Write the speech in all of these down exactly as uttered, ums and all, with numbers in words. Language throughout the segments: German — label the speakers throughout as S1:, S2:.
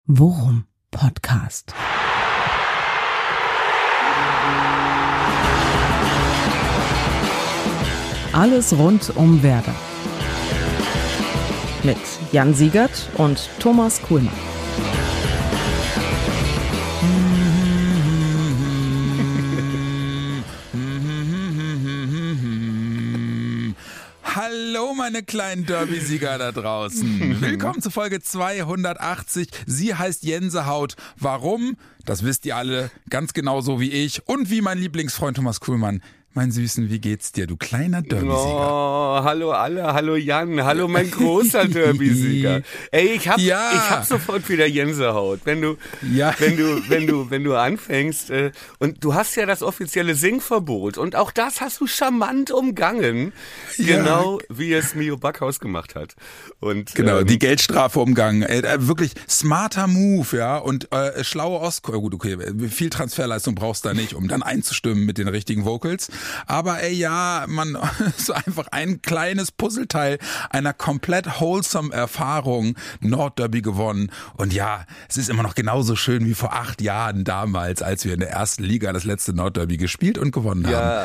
S1: Worum Podcast. Alles rund um Werder. Mit Jan Siegert und Thomas Kuhlmann.
S2: Hallo meine kleinen Derby-Sieger da draußen. Willkommen zu Folge zweihundertachtzig. Sie heißt Jensehaut. Warum? Das wisst ihr alle ganz genauso wie ich und wie mein Lieblingsfreund Thomas Kuhlmann. Mein Süßen, wie geht's dir, du kleiner Derby-Sieger?
S3: Oh, hallo alle, hallo Jan, hallo mein großer Derby-Sieger. Ey, ich hab,
S2: ja.
S3: ich hab sofort wieder Gänsehaut, wenn du,
S2: ja.
S3: wenn du, wenn du, wenn du anfängst. Äh, und du hast ja das offizielle Singverbot und auch das hast du charmant umgangen,
S2: ja.
S3: genau wie es Mio Backhaus gemacht hat. Und
S2: genau,
S3: ähm,
S2: die Geldstrafe umgangen. Äh, wirklich smarter Move, ja, und äh, schlaue Oscar. Gut, okay, viel Transferleistung brauchst du da nicht, um dann einzustimmen mit den richtigen Vocals. Aber ey, ja, man, so einfach ein kleines Puzzleteil einer komplett wholesome Erfahrung, Nordderby gewonnen. Und ja, es ist immer noch genauso schön wie vor acht Jahren damals, als wir in der ersten Liga das letzte Nordderby gespielt und gewonnen haben.
S3: Ja,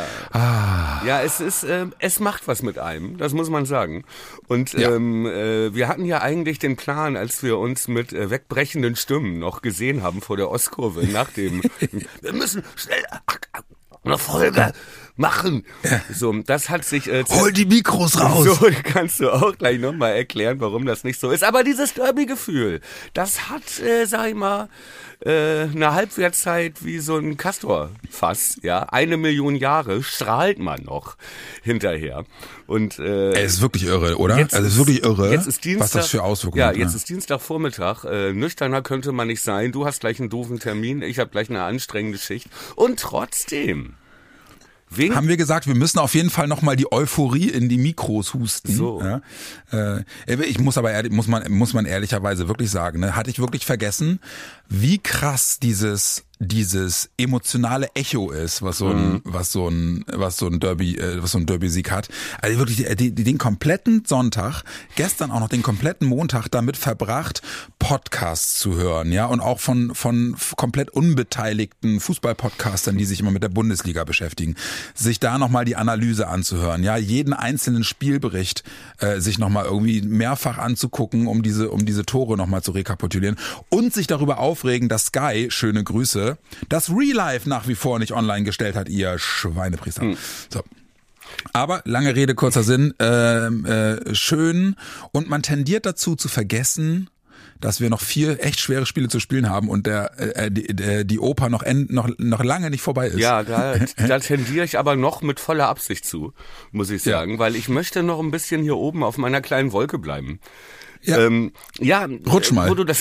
S2: ah.
S3: ja, es ist, äh, es macht was mit einem, das muss man sagen. Und
S2: ja.
S3: ähm, äh, wir hatten ja eigentlich den Plan, als wir uns mit äh, wegbrechenden Stimmen noch gesehen haben vor der Ostkurve nach dem, wir müssen schnell eine Folge machen. Ja. So, das hat sich... Äh,
S2: Hol die Mikros raus!
S3: So, kannst du auch gleich nochmal erklären, warum das nicht so ist. Aber dieses Derby-Gefühl, das hat, äh, sag ich mal, äh, eine Halbwertszeit wie so ein Castor-Fass. Ja, eine Million Jahre strahlt man noch hinterher. Und äh,
S2: es ist wirklich irre, oder?
S3: Jetzt
S2: also es ist wirklich irre,
S3: jetzt ist Dienstag,
S2: was das für Auswirkungen
S3: ja,
S2: hat.
S3: Ja, jetzt
S2: ja.
S3: ist Dienstagvormittag. Äh, nüchterner könnte man nicht sein. Du hast gleich einen doofen Termin, ich habe gleich eine anstrengende Schicht. Und trotzdem... Wegen?
S2: Haben wir gesagt, wir müssen auf jeden Fall nochmal die Euphorie in die Mikros husten.
S3: So.
S2: Ja, äh, ich muss aber ehrlich, muss man, muss man ehrlicherweise wirklich sagen, ne, hatte ich wirklich vergessen, wie krass dieses dieses emotionale Echo ist, was so ein, mhm. was so ein, was so ein Derby, äh, was so ein Derby-Sieg hat. Also wirklich die, die, den kompletten Sonntag, gestern auch noch den kompletten Montag damit verbracht, Podcasts zu hören, ja, und auch von, von komplett unbeteiligten Fußball-Podcastern, die sich immer mit der Bundesliga beschäftigen, sich da nochmal die Analyse anzuhören, ja, jeden einzelnen Spielbericht, äh, sich nochmal irgendwie mehrfach anzugucken, um diese, um diese Tore nochmal zu rekapitulieren und sich darüber aufregen, dass Sky, schöne Grüße, das Real Life nach wie vor nicht online gestellt hat, ihr Schweinepriester. Hm. So. Aber lange Rede, kurzer Sinn, äh, äh, schön, und man tendiert dazu zu vergessen, dass wir noch vier echt schwere Spiele zu spielen haben und der äh, die, der, die Oper noch, end, noch noch lange nicht vorbei ist.
S3: Ja, da, da tendiere ich aber noch mit voller Absicht zu, muss ich sagen, ja. Weil ich möchte noch ein bisschen hier oben auf meiner kleinen Wolke bleiben. Ja, ähm, ja,
S2: rutsch mal.
S3: Wo du das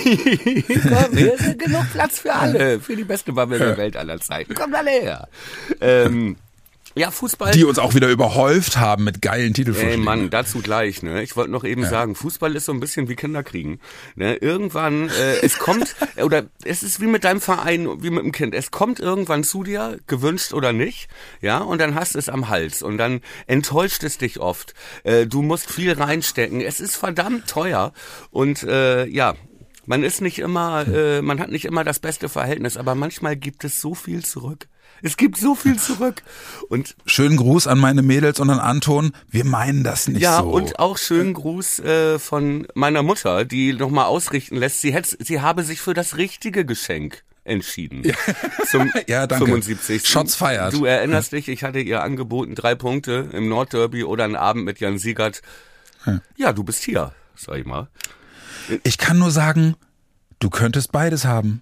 S3: Komm, hier ist genug Platz für alle, für die beste Bubble der Welt aller Zeiten. Kommt alle her. Ähm, ja, Fußball.
S2: Die uns auch wieder überhäuft haben mit geilen Titelvorschlägen.
S3: Ey Mann, dazu gleich, ne? Ich wollte noch eben ja. sagen, Fußball ist so ein bisschen wie Kinderkriegen. Ne? Irgendwann, äh, es kommt, oder es ist wie mit deinem Verein, wie mit dem Kind. Es kommt irgendwann zu dir, gewünscht oder nicht, ja, und dann hast du es am Hals und dann enttäuscht es dich oft. Äh, du musst viel reinstecken. Es ist verdammt teuer und äh, ja, man ist nicht immer, äh, man hat nicht immer das beste Verhältnis, aber manchmal gibt es so viel zurück. Es gibt so viel zurück. Und
S2: schönen Gruß an meine Mädels und an Anton. Wir meinen das nicht
S3: ja,
S2: so.
S3: Ja, und auch schönen Gruß äh, von meiner Mutter, die nochmal ausrichten lässt, sie, hätte, sie habe sich für das richtige Geschenk entschieden.
S2: Ja,
S3: Zum
S2: ja danke.
S3: fünfundsiebzigsten
S2: Shots feiert.
S3: Du erinnerst dich, ich hatte ihr angeboten, drei Punkte im Nordderby oder einen Abend mit Jan Siegert. Ja, ja, du bist hier, sag ich mal.
S2: Ich kann nur sagen, du könntest beides haben.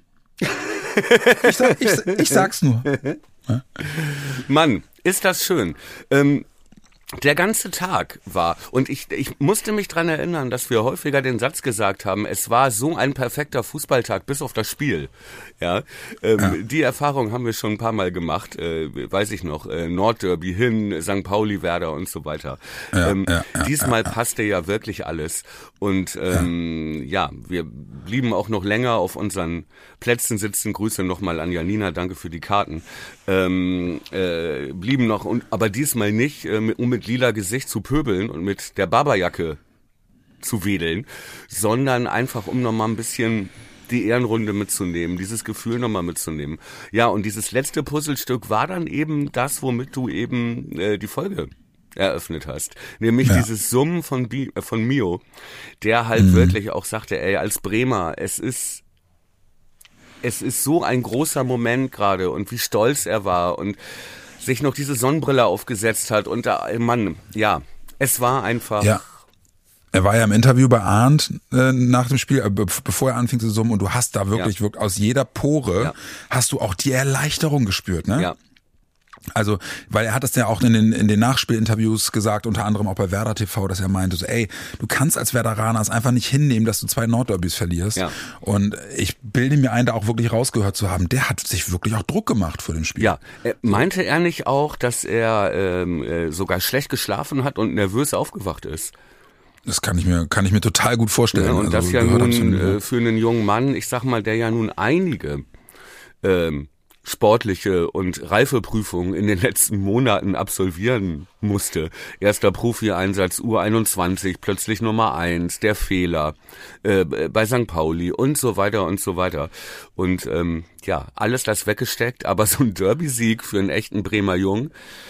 S2: Ich, sag, ich, ich sag's nur. Ja?
S3: Mann, ist das schön. Ähm, der ganze Tag war, und ich, ich musste mich dran erinnern, dass wir häufiger den Satz gesagt haben, es war so ein perfekter Fußballtag bis auf das Spiel. Ja, ähm, ja. Die Erfahrung haben wir schon ein paar Mal gemacht, äh, weiß ich noch, äh, Nordderby hin, Sankt Pauli, Werder und so weiter.
S2: Ja,
S3: ähm,
S2: ja, ja,
S3: diesmal
S2: ja, ja.
S3: passte ja wirklich alles und ähm, ja. ja, wir blieben auch noch länger auf unseren Plätzen sitzen. Grüße nochmal an Janina, danke für die Karten. Ähm, äh, blieben noch, und aber diesmal nicht, äh, um mit lila Gesicht zu pöbeln und mit der Barberjacke zu wedeln, sondern einfach um nochmal ein bisschen die Ehrenrunde mitzunehmen, dieses Gefühl nochmal mitzunehmen. Ja, und dieses letzte Puzzlestück war dann eben das, womit du eben äh, die Folge eröffnet hast. Nämlich ja. dieses Summen von, Bi- äh, von Mio, der halt mhm. wirklich auch sagte, ey, als Bremer, es ist es ist so ein großer Moment gerade und wie stolz er war und sich noch diese Sonnenbrille aufgesetzt hat und da, Mann, ja, es war einfach...
S2: Ja. Er war ja im Interview bei Arndt äh, nach dem Spiel, äh, bevor er anfing zu summen und du hast da wirklich, ja. wirklich aus jeder Pore ja. hast du auch die Erleichterung gespürt, ne?
S3: Ja.
S2: Also, weil er hat das ja auch in den, in den Nachspielinterviews gesagt, unter anderem auch bei Werder T V, dass er meinte, so, ey, du kannst als Werderaner es einfach nicht hinnehmen, dass du zwei Nordderbys verlierst. Ja. Und ich bilde mir ein, da auch wirklich rausgehört zu haben, der hat sich wirklich auch Druck gemacht für den Spiel.
S3: Ja, meinte er nicht auch, dass er ähm, äh, sogar schlecht geschlafen hat und nervös aufgewacht ist?
S2: Das kann ich mir, kann ich mir total gut vorstellen.
S3: Ja, und
S2: also,
S3: das ja nun äh, für einen jungen Mann, ich sag mal, der ja nun einige ähm, sportliche und Reifeprüfungen in den letzten Monaten absolvieren musste. Erster Profi-Einsatz U einundzwanzig, plötzlich Nummer eins, der Fehler äh, bei Sankt Pauli und so weiter und so weiter. Und ähm, ja, alles das weggesteckt, aber so ein Derby-Sieg für einen echten Bremer Jungen,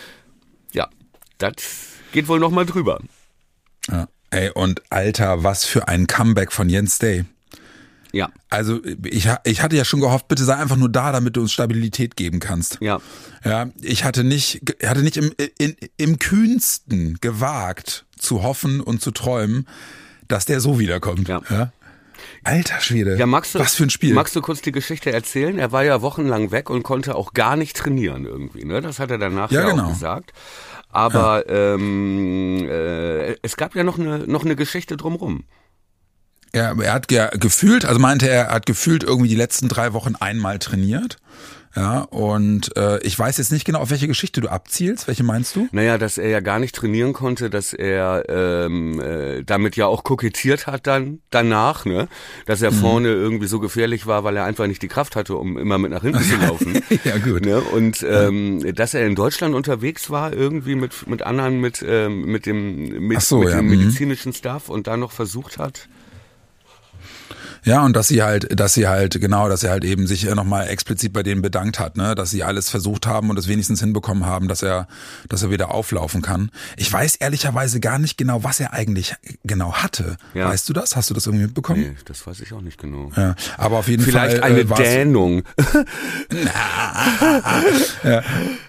S3: ja, das geht wohl noch mal drüber.
S2: Ja. Ey, und Alter, was für ein Comeback von Jens Day.
S3: Ja.
S2: Also ich, ich hatte ja schon gehofft, bitte sei einfach nur da, damit du uns Stabilität geben kannst.
S3: Ja.
S2: Ja, ich hatte nicht, hatte nicht im, in, im kühnsten gewagt zu hoffen und zu träumen, dass der so wiederkommt. Ja. Ja? Alter Schwede,
S3: ja, magst du,
S2: was für ein Spiel.
S3: Magst du kurz die Geschichte erzählen? Er war ja wochenlang weg und konnte auch gar nicht trainieren irgendwie, ne? Das hat er danach ja, ja genau. auch gesagt. Aber ja. ähm, äh, es gab ja noch eine noch eine Geschichte drumrum.
S2: Ja, er hat ja gefühlt, also meinte er, er hat gefühlt irgendwie die letzten drei Wochen einmal trainiert. Ja, und äh, ich weiß jetzt nicht genau, auf welche Geschichte du abzielst. Welche meinst du?
S3: Naja, dass er ja gar nicht trainieren konnte, dass er ähm, äh, damit ja auch kokettiert hat dann danach, ne? Dass er mhm. vorne irgendwie so gefährlich war, weil er einfach nicht die Kraft hatte, um immer mit nach hinten zu laufen.
S2: Ja, gut.
S3: Ne? Und ähm, ja. dass er in Deutschland unterwegs war, irgendwie mit mit anderen, mit ähm, mit dem mit,
S2: so,
S3: mit
S2: ja.
S3: dem
S2: mhm.
S3: medizinischen Staff und da noch versucht hat.
S2: Ja, und dass sie halt, dass sie halt, genau, dass er halt eben sich nochmal explizit bei denen bedankt hat, ne, dass sie alles versucht haben und es wenigstens hinbekommen haben, dass er, dass er wieder auflaufen kann. Ich weiß ehrlicherweise gar nicht genau, was er eigentlich genau hatte. Ja. Weißt du das? Hast du das irgendwie mitbekommen?
S3: Nee, das weiß ich auch nicht genau.
S2: Ja, aber auf jeden
S3: Vielleicht
S2: Fall.
S3: Vielleicht eine äh, Dähnung.
S2: Ja,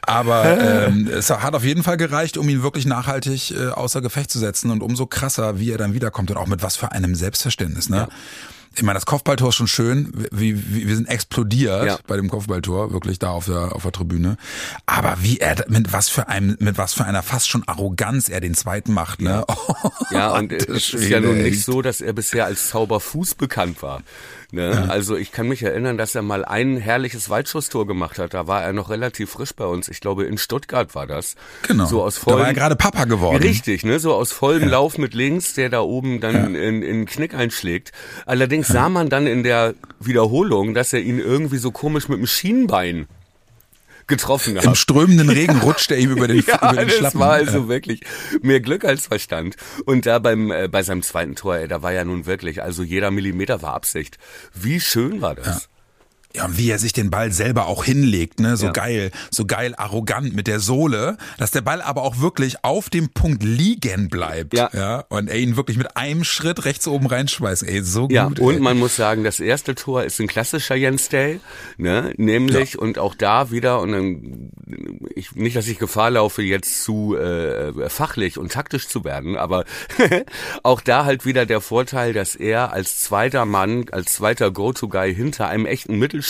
S2: aber ähm, es hat auf jeden Fall gereicht, um ihn wirklich nachhaltig äh, außer Gefecht zu setzen und umso krasser, wie er dann wiederkommt und auch mit was für einem Selbstverständnis, ne? Ja. Ich meine, das Kopfballtor ist schon schön. Wir, wir, wir sind explodiert ja. bei dem Kopfballtor, wirklich da auf der auf der Tribüne. Aber wie er mit was für einem mit was für einer fast schon Arroganz er den zweiten macht, ne?
S3: Ja, oh, ja und es ist ja nun nicht so, dass er bisher als Zauberfuß bekannt war. Ne? Ja. Also ich kann mich erinnern, dass er mal ein herrliches Weitschusstor gemacht hat. Da war er noch relativ frisch bei uns. Ich glaube, in Stuttgart war das.
S2: Genau.
S3: So aus vollem,
S2: da war er gerade Papa geworden.
S3: Richtig, ne? So aus vollem ja. Lauf mit links, der da oben dann ja. in, in Knick einschlägt. Allerdings ja. sah man dann in der Wiederholung, dass er ihn irgendwie so komisch mit dem Schienbein getroffen hat.
S2: Im strömenden Regen rutscht er ihm über den,
S3: ja,
S2: über den Schlappen.
S3: Das war also ja. wirklich mehr Glück als Verstand. Und da beim äh, bei seinem zweiten Tor, ey, da war ja nun wirklich, also jeder Millimeter war Absicht. Wie schön war das?
S2: Ja. Ja, und wie er sich den Ball selber auch hinlegt, ne, so
S3: ja.
S2: geil, so geil arrogant mit der Sohle, dass der Ball aber auch wirklich auf dem Punkt liegen bleibt, ja, ja und er ihn wirklich mit einem Schritt rechts oben reinschmeißt, ey, so
S3: ja,
S2: gut.
S3: Und
S2: ey.
S3: Man muss sagen, das erste Tor ist ein klassischer Jens Day, ne, nämlich ja. und auch da wieder und dann ich nicht, dass ich Gefahr laufe, jetzt zu äh, fachlich und taktisch zu werden, aber auch da halt wieder der Vorteil, dass er als zweiter Mann, als zweiter Go-To-Guy hinter einem echten Mittelstürmer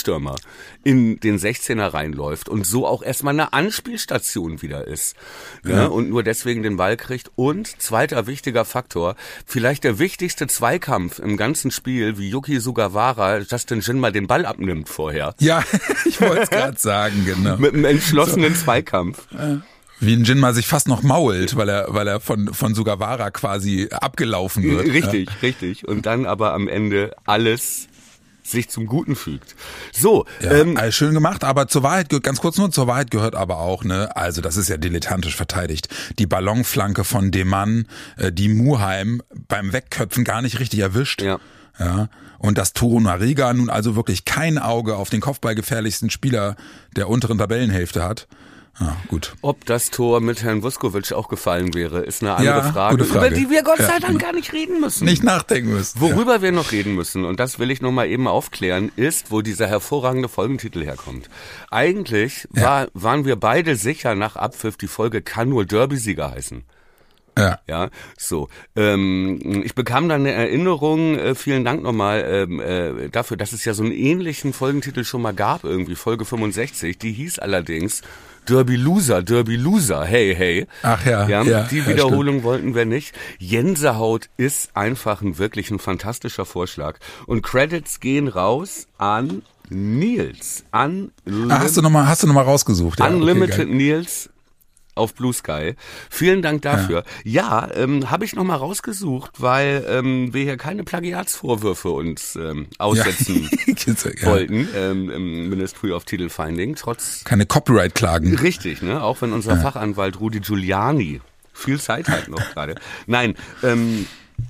S3: in den sechzehner reinläuft und so auch erstmal eine Anspielstation wieder ist. Ne? Ja. Und nur deswegen den Ball kriegt. Und zweiter wichtiger Faktor, vielleicht der wichtigste Zweikampf im ganzen Spiel, wie Yuki Sugawara Justin Jinma den Ball abnimmt vorher.
S2: Ja, ich wollte es gerade sagen, genau.
S3: Mit einem entschlossenen so. Zweikampf.
S2: Ja. Wie ein Jinma sich fast noch mault, weil er, weil er von, von Sugawara quasi abgelaufen wird.
S3: Richtig,
S2: ja.
S3: richtig. Und dann aber am Ende alles sich zum Guten fügt. So,
S2: ja,
S3: ähm,
S2: also schön gemacht, aber zur Wahrheit, ganz kurz nur, zur Wahrheit gehört aber auch, ne, also das ist ja dilettantisch verteidigt, die Ballonflanke von Demann, äh, die Muheim beim Wegköpfen gar nicht richtig erwischt.
S3: Ja.
S2: Ja. Und dass Torunariga nun also wirklich kein Auge auf den kopfballgefährlichsten Spieler der unteren Tabellenhälfte hat. Ja, gut.
S3: Ob das Tor mit Herrn Vuskovic auch gefallen wäre, ist eine andere
S2: ja,
S3: Frage,
S2: Frage,
S3: über die wir Gott sei
S2: ja.
S3: Dank gar nicht reden müssen.
S2: Nicht nachdenken müssen.
S3: Worüber ja. wir noch reden müssen, und das will ich noch mal eben aufklären, ist, wo dieser hervorragende Folgentitel herkommt. Eigentlich ja. war, waren wir beide sicher nach Abpfiff, die Folge kann nur Derby-Sieger heißen.
S2: Ja.
S3: Ja, so. Ähm, ich bekam dann eine Erinnerung, äh, vielen Dank nochmal ähm, äh, dafür, dass es ja so einen ähnlichen Folgentitel schon mal gab, irgendwie, Folge fünfundsechzig, die hieß allerdings Derby Loser, Derby Loser, hey, hey.
S2: Ach ja,
S3: ja,
S2: ja
S3: die
S2: ja,
S3: Wiederholung
S2: stimmt.
S3: wollten wir nicht. Gänsehaut ist einfach ein wirklich ein fantastischer Vorschlag. Und Credits gehen raus an Nils. An
S2: ah, hast du nochmal, hast du noch mal rausgesucht? Ja,
S3: Unlimited
S2: okay,
S3: Nils auf Blue Sky. Vielen Dank dafür. Ja, ja ähm, habe ich noch mal rausgesucht, weil ähm, wir hier keine Plagiatsvorwürfe uns ähm, aussetzen ja. wollten ähm, im Ministry of Title Finding. Trotz
S2: keine Copyright-Klagen.
S3: Richtig, ne? Auch wenn unser ja. Fachanwalt Rudi Giuliani viel Zeit hat noch gerade. Nein, ähm,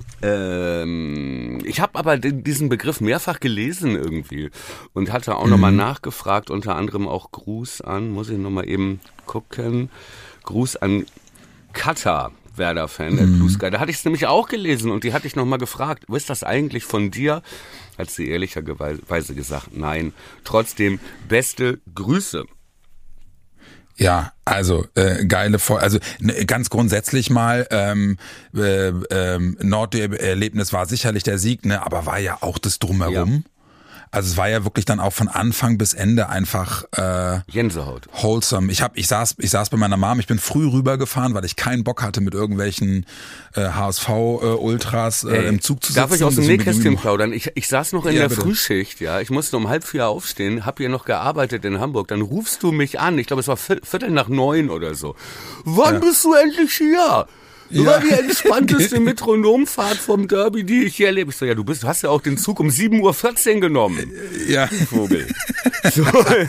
S3: Ähm, ich habe aber diesen Begriff mehrfach gelesen irgendwie und hatte auch mhm. nochmal nachgefragt, unter anderem auch Gruß an, muss ich nochmal eben gucken, Gruß an Kata, Werder-Fan, der mhm. Blue Sky. Da hatte ich es nämlich auch gelesen und die hatte ich nochmal gefragt, wo ist das eigentlich von dir? Hat sie ehrlicherweise gesagt, nein. Trotzdem, beste Grüße.
S2: Ja, also äh, geile Folge. Also ne, ganz grundsätzlich mal ähm, äh, ähm, Nordderby-Erlebnis war sicherlich der Sieg, ne, aber war ja auch das Drumherum. Ja. Also es war ja wirklich dann auch von Anfang bis Ende einfach äh,
S3: Gänsehaut.
S2: Wholesome. Ich hab, ich saß, ich saß bei meiner Mom. Ich bin früh rübergefahren, weil ich keinen Bock hatte, mit irgendwelchen äh, H S V-Ultras äh, äh, im Zug zu sitzen.
S3: Darf ich aus dem Nähkästchen plaudern? Ich, ich saß noch in
S2: ja,
S3: der
S2: bitte.
S3: Frühschicht, ja. Ich musste um halb vier aufstehen, hab hier noch gearbeitet in Hamburg. Dann rufst du mich an. Ich glaube, es war Viertel nach neun oder so. Wann ja. bist du endlich hier? Du ja. war die entspannteste Metronomfahrt vom Derby, die ich hier erlebe. Ich so, ja, du bist, hast ja auch den Zug um sieben Uhr vierzehn genommen.
S2: Ja.
S3: Vogel. So.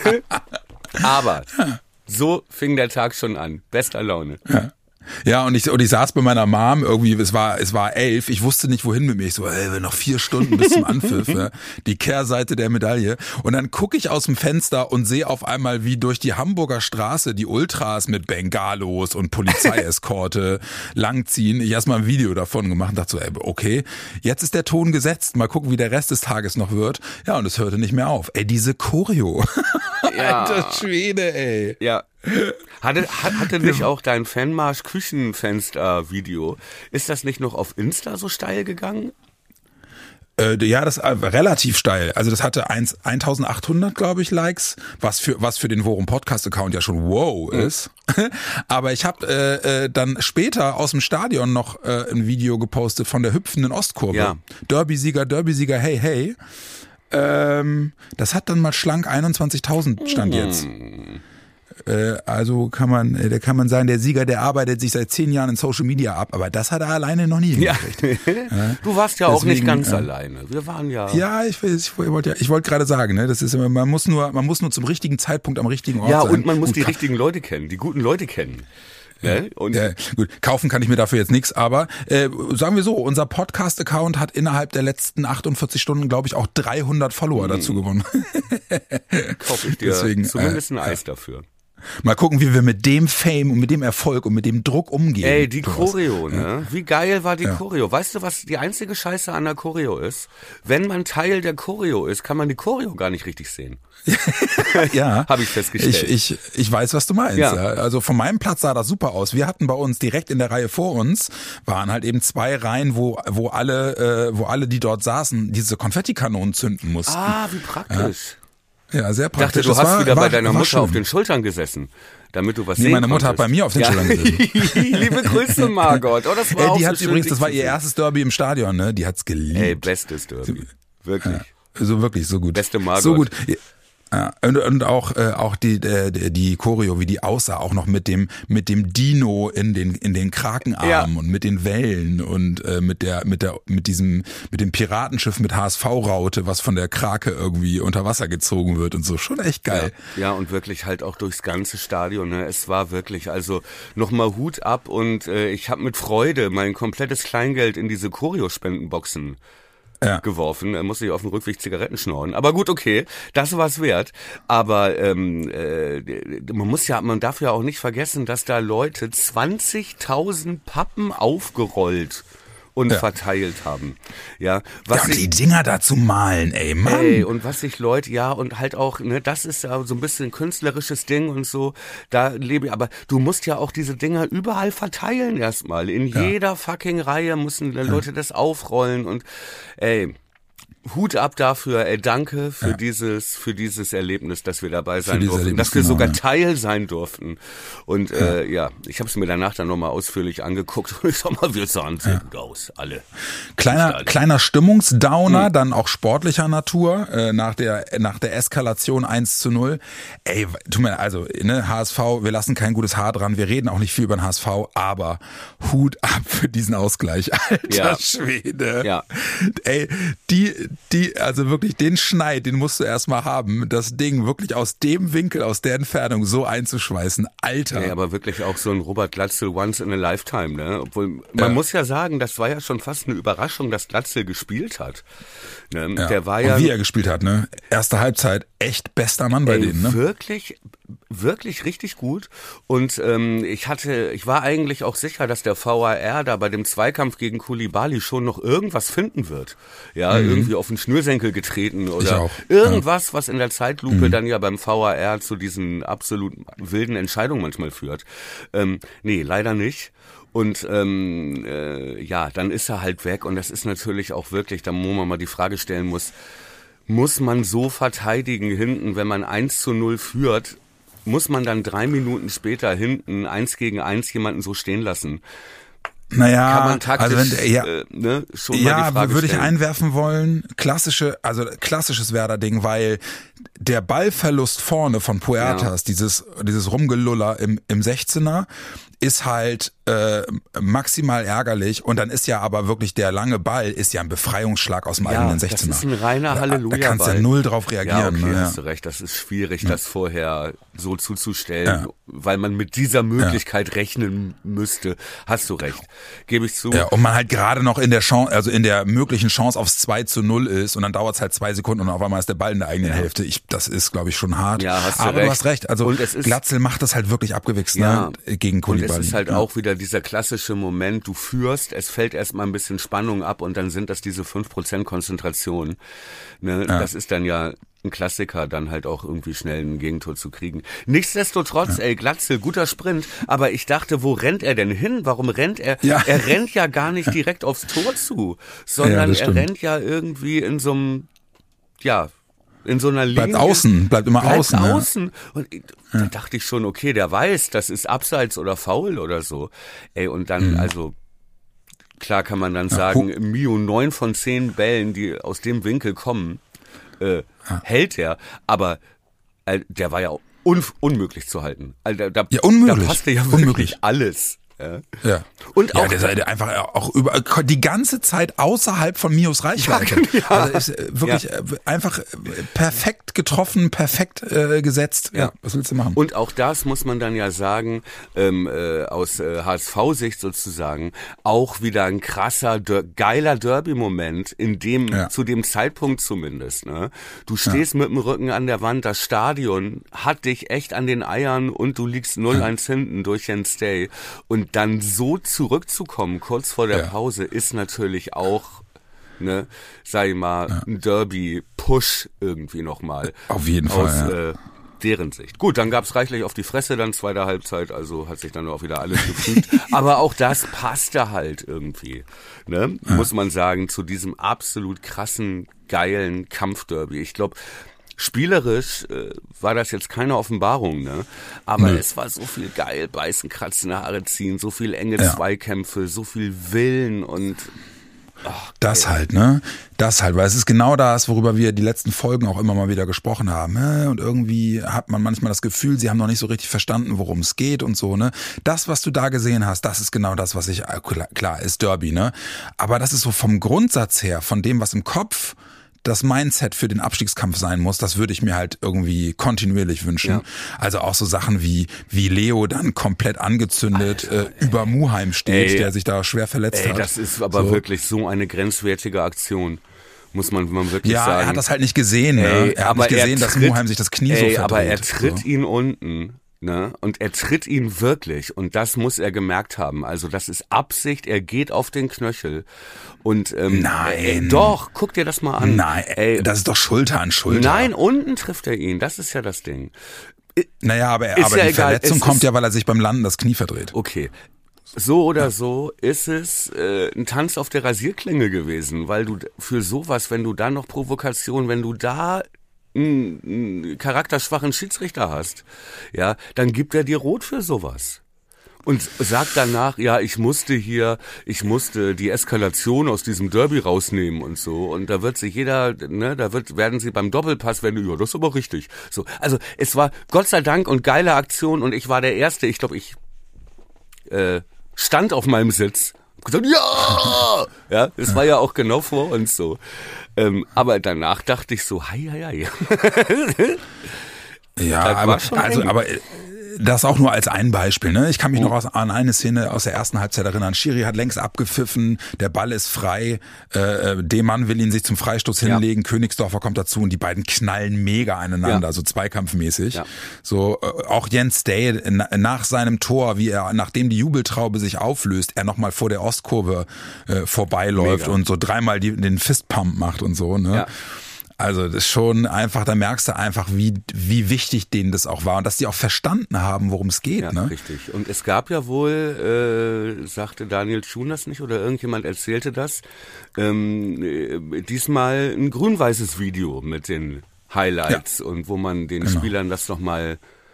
S3: Aber so fing der Tag schon an. Bester Laune.
S2: Ja. Ja, und ich, und ich saß bei meiner Mom irgendwie, es war, es war elf, ich wusste nicht, wohin mit mir. Ich so, ey, noch vier Stunden bis zum Anpfiff, ja, die Kehrseite der Medaille. Und dann gucke ich aus dem Fenster und sehe auf einmal, wie durch die Hamburger Straße die Ultras mit Bengalos und Polizeieskorte langziehen. Ich erstmal ein Video davon gemacht und dachte so, ey, okay, jetzt ist der Ton gesetzt, mal gucken, wie der Rest des Tages noch wird. Ja, und es hörte nicht mehr auf. Ey, diese Choreo.
S3: Ja.
S2: Alter Schwede, ey.
S3: Ja. Hatte, hatte nicht auch dein Fanmarsch Küchenfenster Video, ist das nicht noch auf Insta so steil gegangen?
S2: Äh, ja, das war relativ steil. Also das hatte eintausendachthundert, glaube ich, Likes, was für was für den Worum Podcast Account ja schon wow ist. Mhm. Aber ich habe äh, äh, dann später aus dem Stadion noch äh, ein Video gepostet von der hüpfenden Ostkurve. Ja. Derby-Sieger, Derby-Sieger, hey, hey. Ähm, das hat dann mal schlank einundzwanzigtausend Stand jetzt. Mhm. Also kann man, da kann man sagen, der Sieger, der arbeitet sich seit zehn Jahren in Social Media ab, aber das hat er alleine noch nie hingekriegt.
S3: Ja. Du warst ja Deswegen, auch nicht ganz äh, alleine. Wir waren ja.
S2: Ja, ich, ich, ich wollte, ich wollte gerade sagen, ne, das ist immer, man muss nur, man muss nur zum richtigen Zeitpunkt am richtigen Ort
S3: ja,
S2: sein.
S3: Ja, und man muss und die richtigen Leute kennen, die guten Leute kennen.
S2: Ja, und ja, gut, kaufen kann ich mir dafür jetzt nichts, aber äh, sagen wir so, unser Podcast-Account hat innerhalb der letzten achtundvierzig Stunden, glaube ich, auch dreihundert Follower mhm. dazu gewonnen.
S3: Kaufe ich dir Deswegen, zumindest ein äh, Eis dafür.
S2: Mal gucken, wie wir mit dem Fame und mit dem Erfolg und mit dem Druck umgehen.
S3: Ey, die Choreo, ne? Ja. Wie geil war die ja. Choreo? Weißt du, was die einzige Scheiße an der Choreo ist? Wenn man Teil der Choreo ist, kann man die Choreo gar nicht richtig sehen.
S2: Ja,
S3: habe ich festgestellt.
S2: Ich, ich, ich weiß, was du meinst. Ja. Ja. Also von meinem Platz sah das super aus. Wir hatten bei uns direkt in der Reihe vor uns, waren halt eben zwei Reihen, wo, wo alle, äh, wo alle, die dort saßen, diese Konfettikanonen zünden mussten.
S3: Ah, wie praktisch.
S2: Ja. Ja, sehr praktisch.
S3: Ich dachte, du
S2: das
S3: hast
S2: war,
S3: wieder
S2: war,
S3: bei deiner Mutter
S2: schön.
S3: auf den Schultern gesessen, damit du was
S2: nee,
S3: sehen
S2: meine Mutter
S3: konntest.
S2: hat bei mir auf den
S3: ja.
S2: Schultern gesessen.
S3: Liebe Grüße, Margot. Oh, das war
S2: Ey,
S3: auch
S2: die
S3: so
S2: hat's
S3: schön,
S2: übrigens, das
S3: dich
S2: war
S3: zu
S2: ihr
S3: sehen.
S2: erstes Derby im Stadion, ne? Die hat's geliebt.
S3: Ey, bestes Derby. Wirklich.
S2: Ja, so wirklich, so gut.
S3: Beste Margot.
S2: So gut. Ja, und, und auch äh, auch die äh, die Choreo, wie die aussah, auch noch mit dem mit dem Dino in den in den Krakenarmen ja. und mit den Wellen und äh, mit der mit der mit diesem mit dem Piratenschiff mit H S V-Raute, was von der Krake irgendwie unter Wasser gezogen wird und so, schon echt geil.
S3: Ja, ja, und wirklich halt auch durchs ganze Stadion. Ne? Es war wirklich, also nochmal Hut ab und äh, ich habe mit Freude mein komplettes Kleingeld in diese Choreo-Spendenboxen ja. geworfen. Er musste sich auf dem Rückweg Zigaretten schnorren. Aber gut, okay, das war's wert. Aber ähm, äh, man muss ja, man darf ja auch nicht vergessen, dass da Leute zwanzigtausend Pappen aufgerollt und ja. verteilt haben. Ja, was
S2: ja, und die Dinger da zu malen, ey, Mann.
S3: Ey, und was sich Leute, ja, und halt auch, ne, das ist ja so ein bisschen ein künstlerisches Ding und so, da lebe ich, aber du musst ja auch diese Dinger überall verteilen erstmal. In ja. jeder fucking Reihe müssen ja. Leute das aufrollen und, ey, Hut ab dafür, ey, danke für ja. dieses, für dieses Erlebnis, dass wir dabei sein durften, dass wir sogar ja. Teil sein durften. Und ja, äh, ja ich habe es mir danach dann nochmal ausführlich angeguckt und ich sag mal, wir sahen sehr ja. gut aus, alle.
S2: Kleiner, alle. kleiner Stimmungsdowner, hm. dann auch sportlicher Natur, äh, nach der, nach der Eskalation eins zu null. Ey, tu mir, also, ne, H S V, wir lassen kein gutes Haar dran, wir reden auch nicht viel über den H S V, aber Hut ab für diesen Ausgleich, alter
S3: ja.
S2: Schwede.
S3: Ja.
S2: Ey, die, Die, also wirklich den Schneid, den musst du erstmal haben, das Ding wirklich aus dem Winkel, aus der Entfernung so einzuschweißen. Alter.
S3: Ja, aber wirklich auch so ein Robert Glatzel once in a lifetime, ne? Obwohl, man ja. muss ja sagen, das war ja schon fast eine Überraschung, dass Glatzel gespielt hat. Ne?
S2: Ja.
S3: Der war ja.
S2: Und wie er gespielt hat, ne? Erste Halbzeit, echt bester Mann bei
S3: ey,
S2: denen, ne?
S3: Wirklich, wirklich richtig gut. Und ähm, ich hatte, ich war eigentlich auch sicher, dass der V A R da bei dem Zweikampf gegen Koulibaly schon noch irgendwas finden wird. Ja, mhm. irgendwie auf den Schnürsenkel getreten oder irgendwas, ja. was in der Zeitlupe mhm. dann ja beim V A R zu diesen absolut wilden Entscheidungen manchmal führt. Ähm, nee, leider nicht. Und ähm, äh, ja, dann ist er halt weg und das ist natürlich auch wirklich, da wo man mal die Frage stellen muss, muss man so verteidigen hinten, wenn man eins zu null führt, muss man dann drei Minuten später hinten eins gegen eins jemanden so stehen lassen?
S2: Naja,
S3: kann man taktisch,
S2: also wenn, ja,
S3: äh, ne, schon
S2: ja,
S3: mal die Frage
S2: würde ich
S3: stellen.
S2: einwerfen wollen, klassische, also klassisches Werder-Ding, weil der Ballverlust vorne von Puertas, ja. dieses dieses Rumgeluller im im sechzehner, ist halt äh, maximal ärgerlich und dann ist ja aber wirklich der lange Ball ist ja ein Befreiungsschlag aus dem
S3: ja,
S2: eigenen sechzehner.
S3: Das ist ein reiner Halleluja.
S2: Da kannst du ja null drauf reagieren.
S3: Ja, okay,
S2: ne?
S3: hast du recht. Das ist schwierig,
S2: ja.
S3: das vorher so zuzustellen,
S2: ja.
S3: weil man mit dieser Möglichkeit ja. rechnen müsste. Hast du recht. Gebe ich zu.
S2: Ja, und man halt gerade noch in der Chance, also in der möglichen Chance aufs zwei zu null ist und dann dauert es halt zwei Sekunden und auf einmal ist der Ball in der eigenen ja. Hälfte. Ich, das ist, glaube ich, schon hart.
S3: Ja, hast du
S2: aber
S3: recht.
S2: du hast recht. Also
S3: und es ist,
S2: Glatzel macht das halt wirklich abgewichst
S3: ja.
S2: ne? gegen Koulibaly.
S3: Und es ist halt
S2: ja.
S3: auch wieder dieser klassische Moment, du führst, es fällt erstmal ein bisschen Spannung ab und dann sind das diese fünf Prozent Konzentration. Ne? Ja. Das ist dann ja ein Klassiker, dann halt auch irgendwie schnell ein Gegentor zu kriegen. Nichtsdestotrotz, ja. ey, Glatzel, guter Sprint, aber ich dachte, wo rennt er denn hin? Warum rennt er?
S2: Ja.
S3: Er rennt ja gar nicht direkt aufs Tor zu, sondern
S2: ja,
S3: er rennt ja irgendwie in so einem, ja, in so einer Linie.
S2: Bleibt außen, bleibt immer
S3: bleibt
S2: außen.
S3: außen.
S2: Ja.
S3: Und da ja. dachte ich schon, okay, der weiß, das ist Abseits oder Foul oder so. Ey, und dann, mhm. also, klar kann man dann ja. sagen, Mio, neun von zehn Bällen, die aus dem Winkel kommen, äh, ja. hält er. Aber äh, der war ja un- unmöglich zu halten. Also, da,
S2: ja, unmöglich.
S3: Da passte ja wirklich
S2: unmöglich.
S3: alles. Ja.
S2: ja.
S3: Und auch
S2: ja, der sei einfach auch über die ganze Zeit außerhalb von Mios Reichweite.
S3: Ja, ja.
S2: Also ist wirklich ja. einfach perfekt getroffen, perfekt äh, gesetzt. Ja. ja, was willst du machen?
S3: Und auch das muss man dann ja sagen, ähm, äh, aus äh, H S V-Sicht sozusagen, auch wieder ein krasser, der- geiler Derby-Moment, in dem,
S2: Ja.
S3: zu dem Zeitpunkt zumindest, ne? Du stehst
S2: Ja.
S3: mit dem Rücken an der Wand, das Stadion hat dich echt an den Eiern und du liegst null eins ja. hinten durch den Stay. Und dann so zurückzukommen, kurz vor der
S2: Ja.
S3: Pause, ist natürlich auch, ne, sag ich mal, ja. ein Derby-Push irgendwie nochmal.
S2: Auf jeden
S3: aus,
S2: Fall, ja.
S3: äh, deren Sicht. Gut, dann gab's reichlich auf die Fresse, dann zweite Halbzeit, also hat sich dann auch wieder alles gefügt. Aber auch das passte halt irgendwie, ne, ja. muss man sagen, zu diesem absolut krassen, geilen Kampfderby. Ich glaube, spielerisch äh, war das jetzt keine Offenbarung, ne? Aber nee. es war so viel geil, beißen, kratzen, Haare ziehen, so viel enge
S2: ja.
S3: Zweikämpfe, so viel Willen und ach,
S2: das halt, ne? Das halt, weil es ist genau das, worüber wir die letzten Folgen auch immer mal wieder gesprochen haben. Und irgendwie hat man manchmal das Gefühl, sie haben noch nicht so richtig verstanden, worum es geht und so, ne? Das, was du da gesehen hast, das ist genau das, was ich, klar, ist Derby, ne? Aber das ist so vom Grundsatz her, von dem, was im Kopf das Mindset für den Abstiegskampf sein muss, das würde ich mir halt irgendwie kontinuierlich wünschen. Ja. Also auch so Sachen wie wie Leo dann komplett angezündet Alter, äh, über Muheim steht, ey, der sich da schwer verletzt
S3: ey,
S2: hat.
S3: Das ist aber
S2: so.
S3: wirklich so eine grenzwertige Aktion. Muss man, man wirklich
S2: ja,
S3: sagen.
S2: Ja, er hat das halt nicht gesehen. Ne?
S3: Ey,
S2: er hat
S3: aber
S2: nicht gesehen,
S3: er
S2: dass
S3: tritt,
S2: Muheim sich das Knie
S3: ey,
S2: so verdreht.
S3: Aber er tritt
S2: so.
S3: ihn unten. Ne? Und er tritt ihn wirklich und das muss er gemerkt haben. Also das ist Absicht, er geht auf den Knöchel. Und ähm,
S2: Nein.
S3: Äh, doch, guck dir das mal an.
S2: Nein,
S3: ey,
S2: das ist doch Schulter an Schulter.
S3: Nein, unten trifft er ihn, das ist ja das Ding.
S2: Naja, aber, aber
S3: ja
S2: die
S3: egal.
S2: Verletzung
S3: Es
S2: kommt
S3: ist,
S2: ja, weil er sich beim Landen das Knie verdreht.
S3: Okay. So oder so ist es äh, ein Tanz auf der Rasierklinge gewesen, weil du für sowas, wenn du da noch Provokation, wenn du da einen, einen charakterschwachen Schiedsrichter hast, ja, dann gibt er dir rot für sowas. Und sagt danach, ja, ich musste hier, ich musste die Eskalation aus diesem Derby rausnehmen und so. Und da wird sich jeder, ne, da wird, werden sie beim Doppelpass, werden, ja, das ist aber richtig. So, also es war Gott sei Dank und geile Aktion und ich war der Erste, ich glaube, ich äh, stand auf meinem Sitz und gesagt, ja! Ja, es war ja auch genau vor uns so. Ähm, aber danach dachte ich so, hei, hei, hei.
S2: Ja, aber, also, aber das auch nur als ein Beispiel. Ne? Ich kann mich noch aus, an eine Szene aus der ersten Halbzeit erinnern. Schiri hat längst abgepfiffen, der Ball ist frei, äh, Demann will ihn sich zum Freistoß hinlegen, ja. Königsdorfer kommt dazu und die beiden knallen mega aneinander, ja. so zweikampfmäßig. Ja. So äh, auch Jens Day na, nach seinem Tor, wie er, nachdem die Jubeltraube sich auflöst, er nochmal vor der Ostkurve äh, vorbeiläuft mega. Und so dreimal die, den Fistpump macht und so. Ne? Ja. Also das ist schon einfach, da merkst du einfach, wie wie wichtig denen das auch war und dass die auch verstanden haben, worum es geht.
S3: Ja,
S2: ne?
S3: Richtig. Und es gab ja wohl, äh, sagte Daniel Thun das nicht oder irgendjemand erzählte das, ähm, äh, diesmal ein grün-weißes Video mit den Highlights ja. und wo man den genau. Spielern das nochmal,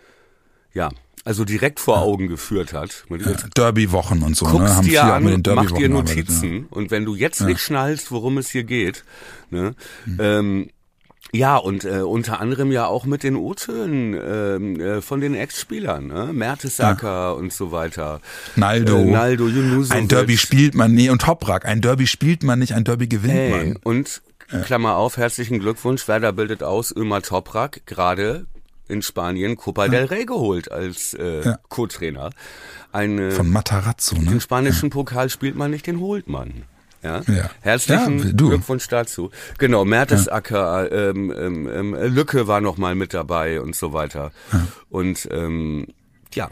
S3: ja, also direkt vor Augen geführt hat.
S2: Ja, Derby-Wochen und so.
S3: Guckst
S2: ne? Haben
S3: dir an,
S2: mit den
S3: mach dir Notizen
S2: arbeitet, ja.
S3: und wenn du jetzt ja. nicht schnallst, worum es hier geht, ne,
S2: hm.
S3: ähm, ja, und äh, unter anderem ja auch mit den O-Tönen ähm, äh, von den Ex-Spielern, ne? Mertesacker ja. und so weiter.
S2: Naldo.
S3: Äh, Naldo, Junusovic.
S2: Ein Derby spielt man, nee, und Toprak. Ein Derby spielt man nicht, ein Derby gewinnt
S3: hey,
S2: man.
S3: Und, ja. Klammer auf, herzlichen Glückwunsch, Werder bildet aus, Ömer Toprak, gerade in Spanien Copa ja. del Rey geholt als äh, ja. Co-Trainer. Eine,
S2: von Matarazzo, ne?
S3: Den spanischen ja. Pokal spielt man nicht, den holt man. Ja?
S2: Ja.
S3: Herzlichen
S2: ja,
S3: Glückwunsch dazu. Genau, Mertesacker, ja. ähm, ähm, ähm, Lücke war noch mal mit dabei und so weiter. Ja. Und ähm, ja,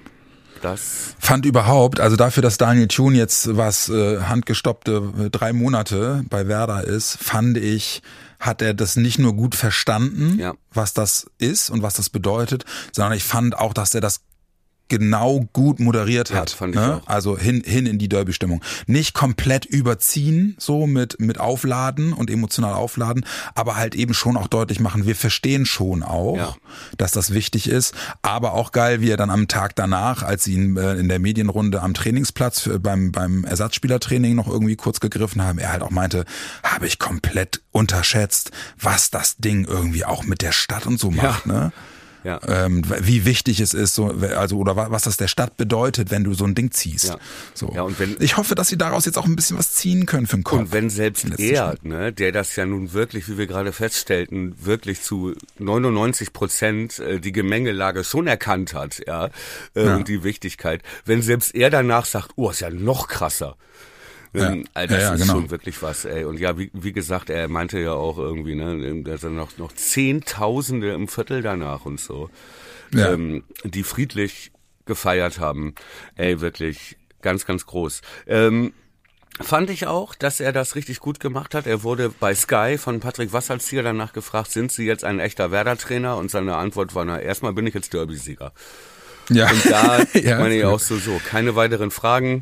S3: das
S2: fand überhaupt, also dafür, dass Daniel Thun jetzt was äh, handgestoppte äh, drei Monate bei Werder ist, fand ich, hat er das nicht nur gut verstanden, ja. was das ist und was das bedeutet, sondern ich fand auch, dass er das genau gut moderiert hat,
S3: ja, fand ich
S2: ne?
S3: auch.
S2: Also hin hin in die Derby-Stimmung. Nicht komplett überziehen, so mit mit Aufladen und emotional aufladen, aber halt eben schon auch deutlich machen, wir verstehen schon auch, ja. dass das wichtig ist, aber auch geil, wie er dann am Tag danach, als sie ihn äh, in der Medienrunde am Trainingsplatz für, beim beim Ersatzspielertraining noch irgendwie kurz gegriffen haben, er halt auch meinte, habe ich komplett unterschätzt, was das Ding irgendwie auch mit der Stadt und so macht, ja. ne?
S3: Ja.
S2: Ähm, wie wichtig es ist, so, also oder was das der Stadt bedeutet, wenn du so ein Ding ziehst.
S3: Ja.
S2: So.
S3: Ja, und wenn,
S2: ich hoffe, dass sie daraus jetzt auch ein bisschen was ziehen können für den Kopf.
S3: Und wenn selbst er, ne, der das ja nun wirklich, wie wir gerade feststellten, wirklich zu neunundneunzig Prozent äh, die Gemengelage schon erkannt hat, ja, äh, ja. und die Wichtigkeit, wenn selbst er danach sagt, oh, ist ja noch krasser.
S2: Ja.
S3: Ähm, das ja, ja,
S2: ist
S3: genau. schon wirklich was, ey. Und ja, wie, wie gesagt, er meinte ja auch irgendwie, ne, dass er noch, noch Zehntausende im Viertel danach und so, ja. ähm, die friedlich gefeiert haben. Ey, wirklich ganz, ganz groß. Ähm, fand ich auch, dass er das richtig gut gemacht hat. Er wurde bei Sky von Patrick Wasserzieher danach gefragt, sind Sie jetzt ein echter Werder-Trainer? Und seine Antwort war, na, erstmal bin ich jetzt Derby-Sieger. Ja. Und da ja, meine ich auch so, so, keine weiteren Fragen.